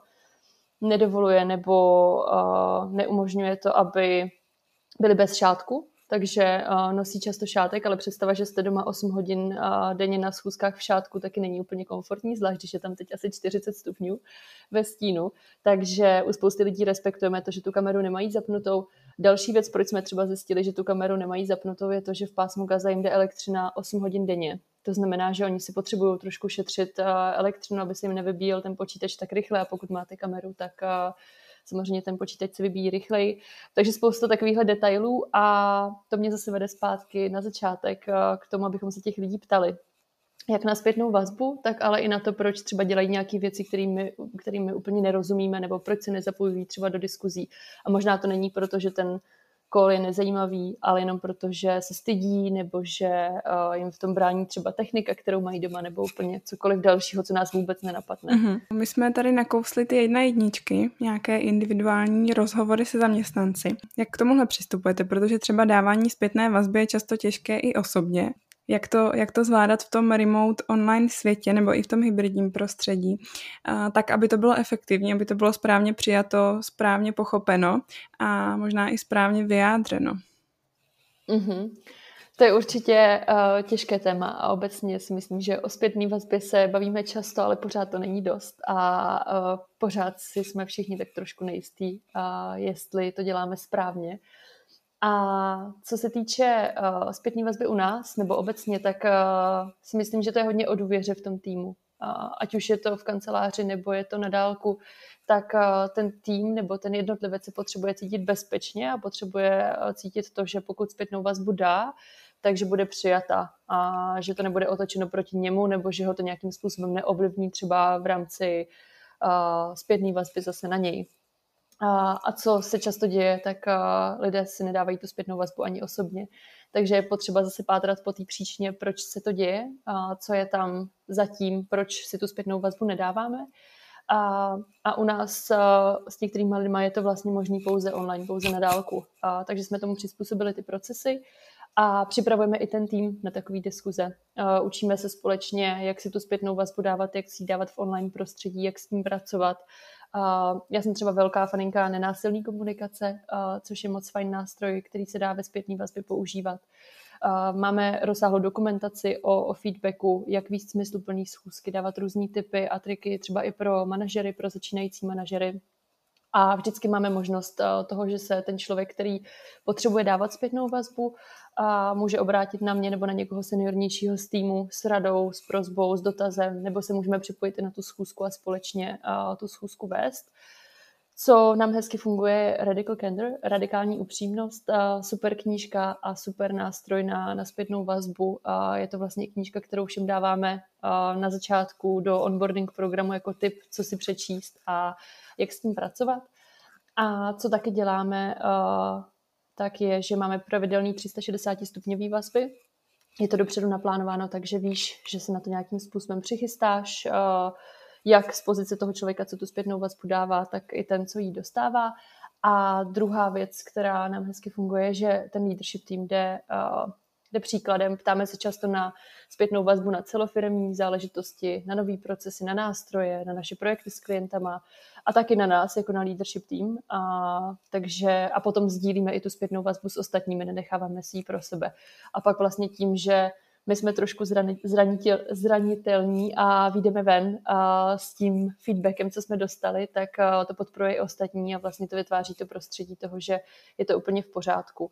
nedovoluje nebo uh, neumožňuje to, aby byli bez šátku, takže uh, nosí často šátek, ale představa, že jste doma osm hodin uh, denně na schůzkách v šátku, taky není úplně komfortní, zvlášť, když je tam teď asi čtyřicet stupňů ve stínu, takže u spousty lidí respektujeme to, že tu kameru nemají zapnutou. Další věc, proč jsme třeba zjistili, že tu kameru nemají zapnutou, je to, že v pásmu Gaza jim jde elektřina osm hodin denně. To znamená, že oni si potřebují trošku šetřit elektřinu, aby se jim nevybíjel ten počítač tak rychle a pokud máte kameru, tak samozřejmě ten počítač se vybíjí rychleji. Takže spousta takovýchhle detailů a to mě zase vede zpátky na začátek k tomu, abychom se těch lidí ptali. Jak na zpětnou vazbu, tak ale i na to, proč třeba dělají nějaké věci, kterými, kterými úplně nerozumíme, nebo proč se nezapojují třeba do diskuzí. A možná to není proto, že ten call je nezajímavý, ale jenom proto, že se stydí, nebo že uh, jim v tom brání třeba technika, kterou mají doma, nebo úplně cokoliv dalšího, co nás vůbec nenapadne. Mm-hmm. My jsme tady nakousli ty jedna jedničky, nějaké individuální rozhovory se zaměstnanci. Jak k tomuhle přistupujete? Protože třeba dávání zpětné vazby je často těžké i osobně. Jak to, jak to zvládat v tom remote online světě nebo i v tom hybridním prostředí, a tak, aby to bylo efektivní, aby to bylo správně přijato, správně pochopeno a možná i správně vyjádřeno. Mm-hmm. To je určitě uh, těžké téma a obecně si myslím, že o zpětné vazbě se bavíme často, ale pořád to není dost a uh, pořád si jsme všichni tak trošku nejistí, uh, jestli to děláme správně. A co se týče uh, zpětné vazby u nás nebo obecně, tak uh, si myslím, že to je hodně o důvěře v tom týmu. Uh, ať už je to v kanceláři nebo je to na dálku, tak uh, ten tým nebo ten jednotlivec se potřebuje cítit bezpečně a potřebuje uh, cítit to, že pokud zpětnou vazbu dá, takže bude přijata a že to nebude otočeno proti němu nebo že ho to nějakým způsobem neovlivní třeba v rámci uh, zpětné vazby zase na něj. A, a co se často děje, tak uh, lidé si nedávají tu zpětnou vazbu ani osobně. Takže je potřeba zase pátrat po té příčině, proč se to děje, a co je tam zatím, proč si tu zpětnou vazbu nedáváme. A, a u nás uh, s některými lidmi je to vlastně možný pouze online, pouze na dálku. A, takže jsme tomu přizpůsobili ty procesy a připravujeme i ten tým na takové diskuze. Uh, učíme se společně, jak si tu zpětnou vazbu dávat, jak si ji dávat v online prostředí, jak s tím pracovat. Uh, já jsem třeba velká faninka nenásilné komunikace, uh, což je moc fajn nástroj, který se dá ve zpětné vazbě používat. Uh, máme rozsáhlou dokumentaci o, o feedbacku, jak víc smysluplný schůzky, dávat různý typy a triky, třeba i pro manažery, pro začínající manažery. A vždycky máme možnost uh, toho, že se ten člověk, který potřebuje dávat zpětnou vazbu, a může obrátit na mě nebo na někoho seniornějšího z týmu s radou, s prosbou, s dotazem, nebo se můžeme připojit i na tu schůzku a společně uh, tu schůzku vést. Co nám hezky funguje, Radical Candor, radikální upřímnost, uh, super knížka a super nástroj na, na zpětnou vazbu. Uh, je to vlastně knížka, kterou všem dáváme uh, na začátku do onboarding programu jako tip, co si přečíst a jak s tím pracovat. A co taky děláme, uh, tak je, že máme pravidelný tři sta šedesát stupňový vazby. Je to dopředu naplánováno, takže víš, že se na to nějakým způsobem přichystáš, jak z pozice toho člověka, co tu zpětnou vazbu dává, tak i ten, co jí dostává. A druhá věc, která nám hezky funguje, že ten leadership tým jde, jde příkladem. Ptáme se často na zpětnou vazbu na celofiremní záležitosti, na nový procesy, na nástroje, na naše projekty s klientama a taky na nás, jako na leadership tým. A, takže, a potom sdílíme i tu zpětnou vazbu s ostatními, nenecháváme si ji pro sebe. A pak vlastně tím, že my jsme trošku zranitel, zranitelní a vyjdeme ven a s tím feedbackem, co jsme dostali, tak to podporuje i ostatní a vlastně to vytváří to prostředí toho, že je to úplně v pořádku.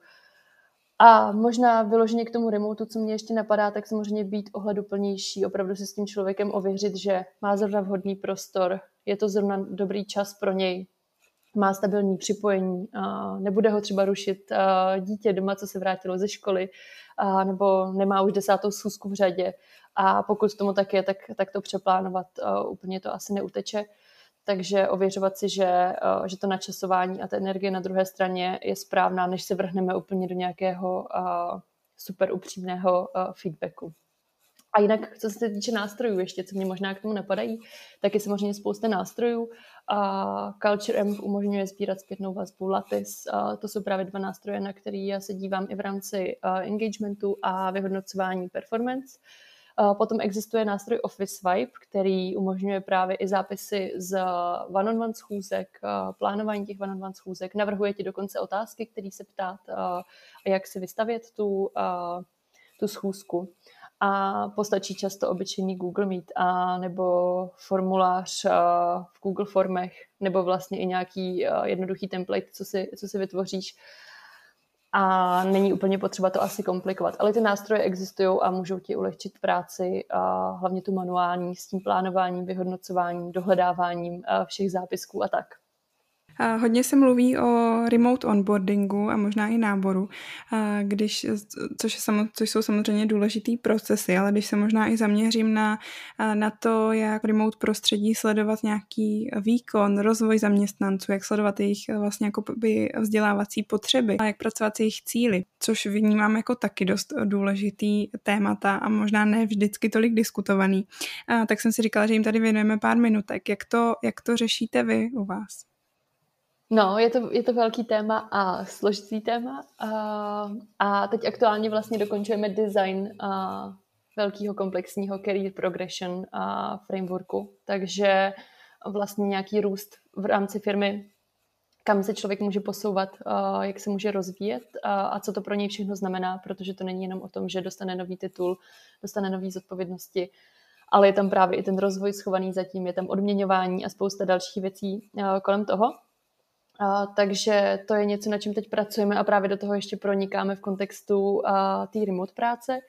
A možná vyloženě k tomu remotu, co mě ještě napadá, tak samozřejmě být ohleduplnější, opravdu si s tím člověkem ověřit, že má zrovna vhodný prostor, je to zrovna dobrý čas pro něj, má stabilní připojení, a nebude ho třeba rušit dítě doma, co se vrátilo ze školy, a nebo nemá už desátou schůzku v řadě. A pokud tomu tak je, tak, tak to přeplánovat úplně to asi neuteče. Takže ověřovat si, že, že to načasování a ta energie na druhé straně je správná, než se vrhneme úplně do nějakého uh, super upřímného uh, feedbacku. A jinak, co se týče nástrojů ještě, co mě možná k tomu napadají, tak je samozřejmě spousta nástrojů. Uh, Culture Amp umožňuje sbírat zpětnou vazbu, Lattice, uh, to jsou právě dva nástroje, na který já se dívám i v rámci uh, engagementu a vyhodnocování performance. Potom existuje nástroj Office Vibe, který umožňuje právě i zápisy z one-on-one schůzek, plánování těch one-on-one schůzek, navrhuje ti dokonce otázky, které se ptát a jak si vystavět tu, tu schůzku. A postačí často obyčejný Google Meet a nebo formulář v Google Formech, nebo vlastně i nějaký jednoduchý template, co si, co si vytvoříš. A není úplně potřeba to asi komplikovat. Ale ty nástroje existují a můžou ti ulehčit práci, a hlavně tu manuální, s tím plánováním, vyhodnocováním, dohledáváním všech zápisků a tak. Hodně se mluví o remote onboardingu a možná i náboru, když, což, je, což jsou samozřejmě důležitý procesy, ale když se možná i zaměřím na, na to, jak remote prostředí sledovat nějaký výkon, rozvoj zaměstnanců, jak sledovat jejich vlastně jako by vzdělávací potřeby a jak pracovat s jejich cíli, což vnímám jako taky dost důležitý témata a možná ne vždycky tolik diskutovaný. A tak jsem si říkala, že jim tady věnujeme pár minutek. Jak to, jak to řešíte vy u vás? No, je to, je to velký téma a složitý téma. A, a teď aktuálně vlastně dokončujeme design a velkého komplexního career progression a frameworku. Takže vlastně nějaký růst v rámci firmy, kam se člověk může posouvat, jak se může rozvíjet a co to pro něj všechno znamená, protože to není jenom o tom, že dostane nový titul, dostane nový zodpovědnosti, ale je tam právě i ten rozvoj schovaný zatím, je tam odměňování a spousta dalších věcí kolem toho. Takže to je něco, na čem teď pracujeme a právě do toho ještě pronikáme v kontextu té remote práce,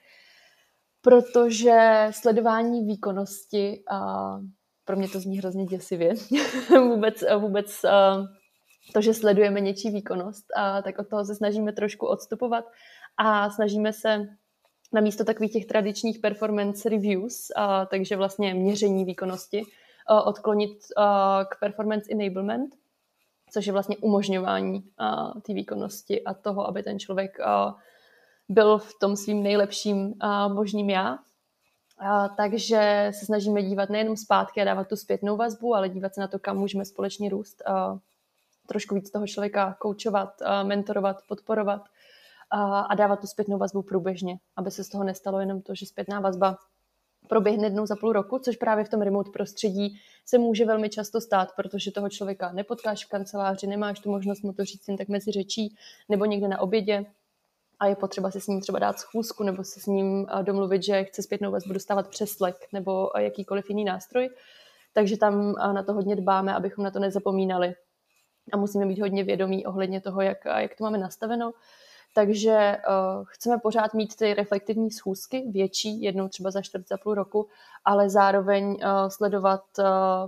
protože sledování výkonnosti, pro mě to zní hrozně děsivě, vůbec, vůbec to, že sledujeme něčí výkonnost, a tak od toho se snažíme trošku odstupovat a snažíme se na místo takových těch tradičních performance reviews, a, takže vlastně měření výkonnosti, a, odklonit a, k performance enablement, což je vlastně umožňování té výkonnosti a toho, aby ten člověk a, byl v tom svým nejlepším a, možným já. A, takže se snažíme dívat nejenom zpátky a dávat tu zpětnou vazbu, ale dívat se na to, kam můžeme společně růst. A, trošku víc toho člověka koučovat, mentorovat, podporovat a, a dávat tu zpětnou vazbu průběžně, aby se z toho nestalo jenom to, že zpětná vazba proběhne jednou za půl roku, což právě v tom remote prostředí se může velmi často stát, protože toho člověka nepotkáš v kanceláři, nemáš tu možnost mu to říct jen tak mezi řečí nebo někde na obědě a je potřeba si s ním třeba dát schůzku nebo si s ním domluvit, že chce zpětnou vazbu dostávat přes Slack nebo jakýkoliv jiný nástroj. Takže tam na to hodně dbáme, abychom na to nezapomínali. A musíme být hodně vědomí ohledně toho, jak, jak to máme nastaveno. Takže uh, chceme pořád mít ty reflektivní schůzky, větší, jednou třeba za čtvrt, za půl roku, ale zároveň uh, sledovat uh,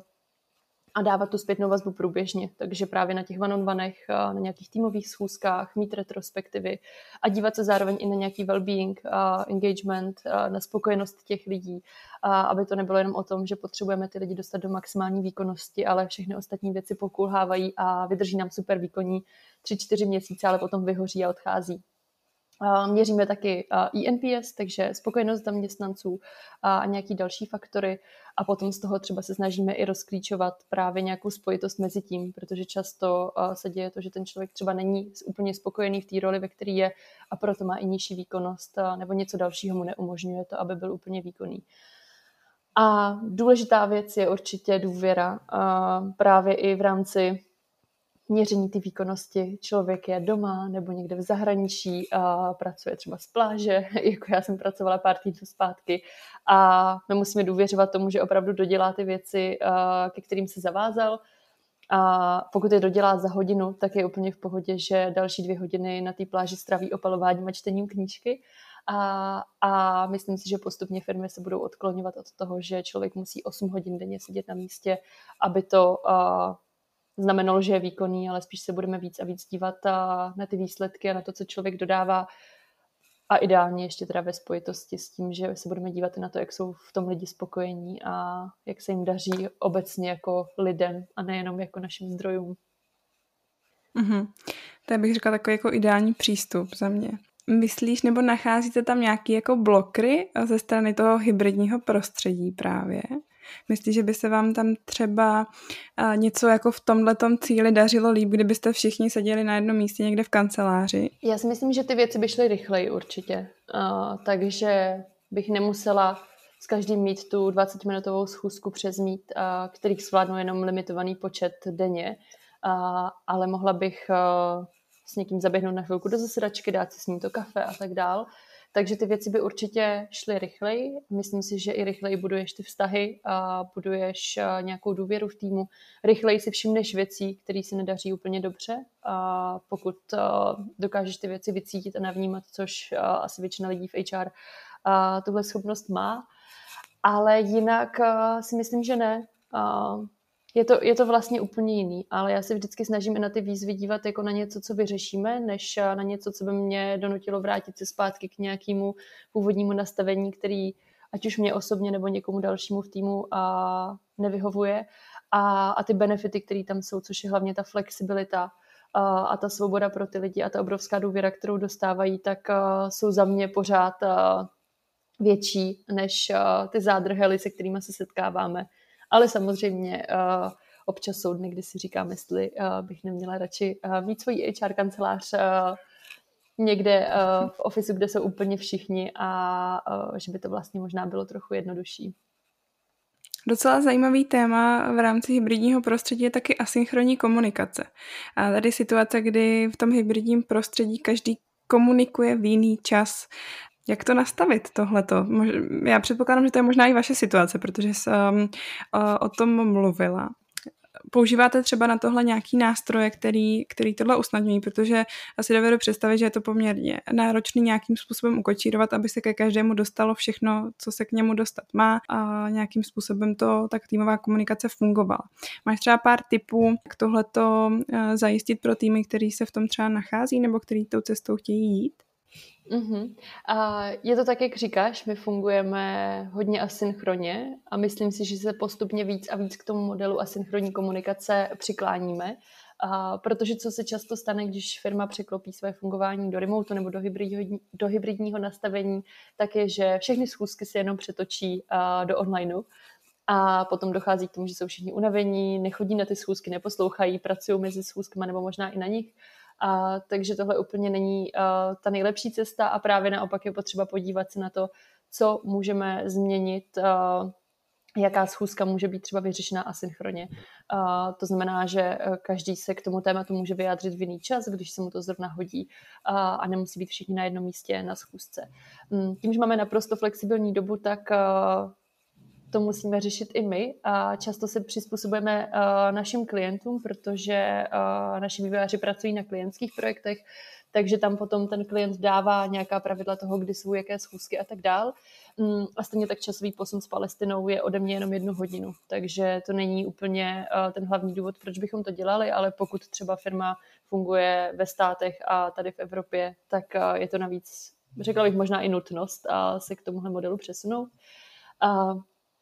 a dávat tu zpětnou vazbu průběžně. Takže právě na těch one-on-onech, uh, na nějakých týmových schůzkách, mít retrospektivy a dívat se zároveň i na nějaký well-being, uh, engagement, uh, na spokojenost těch lidí, uh, aby to nebylo jenom o tom, že potřebujeme ty lidi dostat do maximální výkonnosti, ale všechny ostatní věci pokulhávají a vydrží nám super výkonní tři, čtyři měsíce, ale potom vyhoří a odchází. Měříme taky E N P S, takže spokojenost zaměstnanců a nějaký další faktory a potom z toho třeba se snažíme i rozklíčovat právě nějakou spojitost mezi tím, protože často se děje to, že ten člověk třeba není úplně spokojený v té roli, ve které je a proto má i nižší výkonnost nebo něco dalšího mu neumožňuje to, aby byl úplně výkonný. A důležitá věc je určitě důvěra právě i v rámci měření ty výkonnosti. Člověk je doma nebo někde v zahraničí a pracuje třeba z pláže, jako já jsem pracovala pár týdnů zpátky a my musíme důvěřovat tomu, že opravdu dodělá ty věci, ke kterým se zavázal a pokud je dodělá za hodinu, tak je úplně v pohodě, že další dvě hodiny na té pláži straví opalováním a čtením knížky a, a myslím si, že postupně firmy se budou odklonovat od toho, že člověk musí osm hodin denně sedět na místě, aby to uh, znamenalo, že je výkonný, ale spíš se budeme víc a víc dívat na ty výsledky a na to, co člověk dodává a ideálně ještě teda ve spojitosti s tím, že se budeme dívat na to, jak jsou v tom lidi spokojení a jak se jim daří obecně jako lidem a nejenom jako našim zdrojům. Mm-hmm. To bych řekla takový jako ideální přístup za mě. Myslíš nebo nacházíte tam nějaký jako blokry ze strany toho hybridního prostředí právě? Myslíš, že by se vám tam třeba uh, něco jako v tomhletom cíli dařilo líp, kdybyste všichni seděli na jednom místě někde v kanceláři? Já si myslím, že ty věci by šly rychleji určitě. Uh, takže bych nemusela s každým mít tu dvacetiminutovou schůzku přes Meet, uh, kterých zvládnu jenom limitovaný počet denně. Uh, ale mohla bych uh, s někým zaběhnout na chvilku do zasedačky, dát si s ním to kafe a tak dál. Takže ty věci by určitě šly rychleji. Myslím si, že i rychleji buduješ ty vztahy a buduješ nějakou důvěru v týmu. Rychleji si všimneš věcí, které se nedaří úplně dobře. A pokud dokážeš ty věci vycítit a navnímat, což asi většina lidí v H R tuhle schopnost má. Ale jinak si myslím, že ne. Je to, je to vlastně úplně jiný, ale já se vždycky snažím i na ty výzvy dívat jako na něco, co vyřešíme, než na něco, co by mě donutilo vrátit se zpátky k nějakému původnímu nastavení, který ať už mě osobně nebo někomu dalšímu v týmu a nevyhovuje. A, a ty benefity, které tam jsou, což je hlavně ta flexibilita a, a ta svoboda pro ty lidi a ta obrovská důvěra, kterou dostávají, tak a, jsou za mě pořád a, větší než a, ty zádrhely, se kterými se setkáváme. Ale samozřejmě uh, občas jsou dny, kdy si říkám, jestli uh, bych neměla radši uh, mít svoji H R kancelář uh, někde uh, v ofisu, kde jsou úplně všichni a uh, že by to vlastně možná bylo trochu jednodušší. Docela zajímavý téma v rámci hybridního prostředí je taky asynchronní komunikace. A tady situace, kdy v tom hybridním prostředí každý komunikuje v jiný čas. Jak to nastavit, tohleto? Já předpokládám, že to je možná i vaše situace, protože jsem o tom mluvila. Používáte třeba na tohle nějaký nástroje, který, který tohle usnadňují, protože asi dovedu představit, že je to poměrně náročný nějakým způsobem ukočírovat, aby se ke každému dostalo všechno, co se k němu dostat má a nějakým způsobem to tak týmová komunikace fungovala. Máš třeba pár tipů, jak tohleto zajistit pro týmy, který se v tom třeba nachází nebo který tou cestou chtějí jít? Uh-huh. A je to tak, jak říkáš, my fungujeme hodně asynchronně a myslím si, že se postupně víc a víc k tomu modelu asynchronní komunikace přikláníme, a protože co se často stane, když firma překlopí své fungování do remotu nebo do hybridního, do hybridního nastavení, tak je, že všechny schůzky se jenom přetočí uh, do onlineu. A potom dochází k tomu, že jsou všichni unavení, nechodí na ty schůzky, neposlouchají, pracují mezi schůzkama nebo možná i na nich. A, takže tohle úplně není uh, ta nejlepší cesta a právě naopak je potřeba podívat se na to, co můžeme změnit, uh, jaká schůzka může být třeba vyřešená asynchronně. Uh, to znamená, že každý se k tomu tématu může vyjádřit v jiný čas, když se mu to zrovna hodí uh, a nemusí být všichni na jednom místě na schůzce. Um, tím, že máme naprosto flexibilní dobu, tak uh, to musíme řešit i my a často se přizpůsobujeme uh, našim klientům, protože uh, naši vývojáři pracují na klientských projektech, takže tam potom ten klient dává nějaká pravidla toho, kdy jsou jaké schůzky a tak dál. Um, a stejně tak časový posun s Palestinou je ode mě jenom jednu hodinu, takže to není úplně uh, ten hlavní důvod, proč bychom to dělali, ale pokud třeba firma funguje ve státech a tady v Evropě, tak uh, je to navíc, řekla bych možná i nutnost uh, se k tomuhle modelu přesunout. Uh,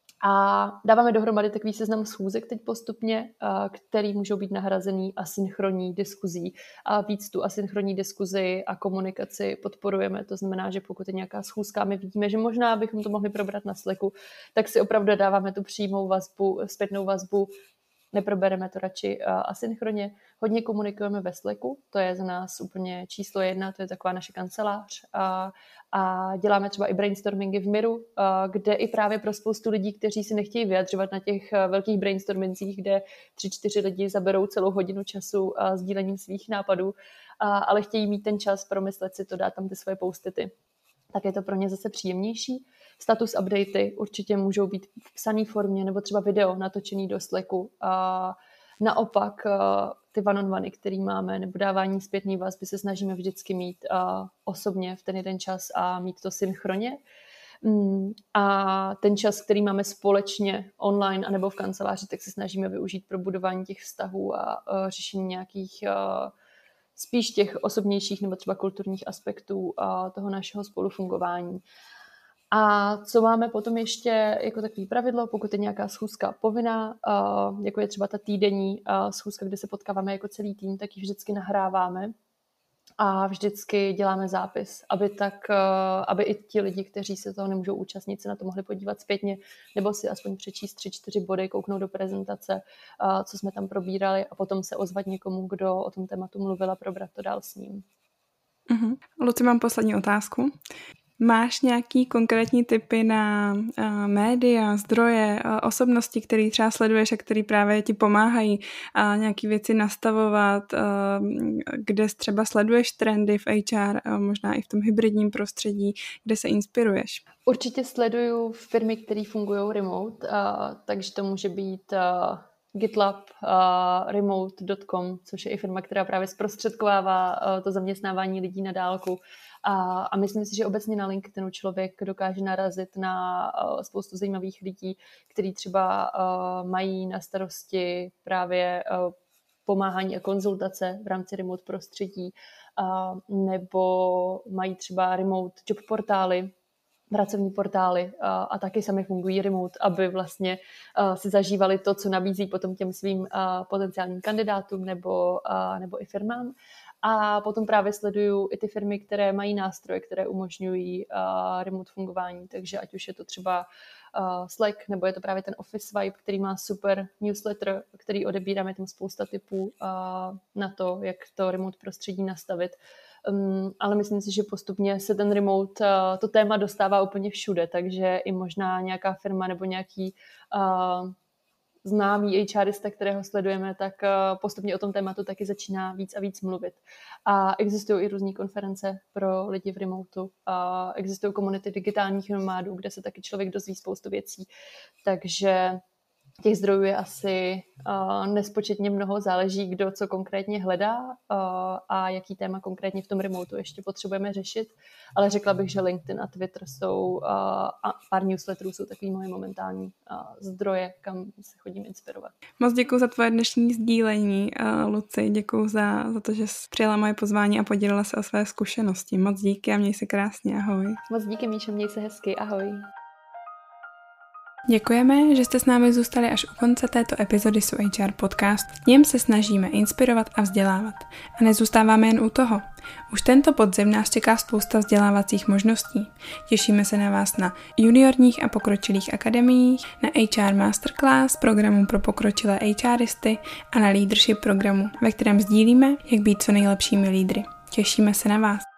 A dáváme dohromady takový seznam schůzek teď postupně, který můžou být nahrazený asynchronní diskuzí. A víc tu asynchronní diskuzi a komunikaci podporujeme. To znamená, že pokud je nějaká schůzka, my vidíme, že možná bychom to mohli probrat na Slacku, tak si opravdu dáváme tu přímou vazbu, zpětnou vazbu. Neprobereme to radši asynchronně. Hodně komunikujeme ve Slacku, to je za nás úplně číslo jedna, to je taková naše kancelář. A, a děláme třeba i brainstormingy v Miru, a, kde i právě pro spoustu lidí, kteří si nechtějí vyjadřovat na těch velkých brainstormingcích, kde tři, čtyři lidi zaberou celou hodinu času a sdílením svých nápadů, a, ale chtějí mít ten čas promyslet si to, dát tam ty svoje post-ity, tak je to pro ně zase příjemnější. Status updaty určitě můžou být v psané formě nebo třeba video natočený do Slacku. A naopak ty one-on-one, který máme, nebo dávání zpětný vazby se snažíme vždycky mít osobně v ten jeden čas a mít to synchronně. A ten čas, který máme společně online anebo v kanceláři, tak se snažíme využít pro budování těch vztahů a řešení nějakých spíš těch osobnějších nebo třeba kulturních aspektů toho našeho spolufungování. A co máme potom ještě jako takový pravidlo, pokud je nějaká schůzka povinná, jako je třeba ta týdenní schůzka, kde se potkáváme jako celý tým, tak ji vždycky nahráváme a vždycky děláme zápis, aby, tak, aby i ti lidi, kteří se toho nemůžou účastnit, se na to mohli podívat zpětně nebo si aspoň přečíst tři, čtyři body, kouknout do prezentace, co jsme tam probírali a potom se ozvat někomu, kdo o tom tématu mluvil a probrat to dál s ním. Uh-huh. Luci, mám poslední otázku. Máš nějaký konkrétní tipy na uh, média, zdroje, uh, osobnosti, které třeba sleduješ a které právě ti pomáhají uh, nějaké věci nastavovat, uh, kde třeba sleduješ trendy v H R, uh, možná i v tom hybridním prostředí, kde se inspiruješ? Určitě sleduju firmy, které fungují remote, uh, takže to může být uh, GitLab, uh, remote tečka com, což je i firma, která právě zprostředkovává uh, to zaměstnávání lidí na dálku. A, a myslím si, že obecně na LinkedInu člověk dokáže narazit na uh, spoustu zajímavých lidí, kteří třeba uh, mají na starosti právě uh, pomáhání a konzultace v rámci remote prostředí, uh, nebo mají třeba remote job portály, pracovní portály a, a taky sami fungují remote, aby vlastně uh, si zažívali to, co nabízí potom těm svým uh, potenciálním kandidátům nebo, uh, nebo i firmám. A potom právě sleduju i ty firmy, které mají nástroje, které umožňují uh, remote fungování, takže ať už je to třeba uh, Slack, nebo je to právě ten Office Vibe, který má super newsletter, který odebíráme tam spousta tipů uh, na to, jak to remote prostředí nastavit. Um, ale myslím si, že postupně se ten remote, uh, to téma dostává úplně všude, takže i možná nějaká firma nebo nějaký uh, známý HRista, kterého sledujeme, tak uh, postupně o tom tématu taky začíná víc a víc mluvit. A existují i různé konference pro lidi v remotu, a existují komunity digitálních nomádů, kde se taky člověk dozví spoustu věcí, takže těch zdrojů je asi uh, nespočetně mnoho, záleží, kdo co konkrétně hledá uh, a jaký téma konkrétně v tom remotu ještě potřebujeme řešit, ale řekla bych, že LinkedIn a Twitter jsou uh, a pár newsletterů jsou takový moje momentální uh, zdroje, kam se chodím inspirovat. Moc děkuji za tvoje dnešní sdílení, uh, Luci, děkuji za, za to, že jsi přijala moje pozvání a podělila se o své zkušenosti. Moc díky a měj se krásně, ahoj. Moc díky, Míšo, měj se hezky, ahoj. Děkujeme, že jste s námi zůstali až u konce této epizody S U H R Podcast. V něm se snažíme inspirovat a vzdělávat. A nezůstáváme jen u toho. Už tento podzim nás čeká spousta vzdělávacích možností. Těšíme se na vás na juniorních a pokročilých akademiích, na H R Masterclass, programu pro pokročilé HRisty a na leadership programu, ve kterém sdílíme, jak být co nejlepšími lídry. Těšíme se na vás.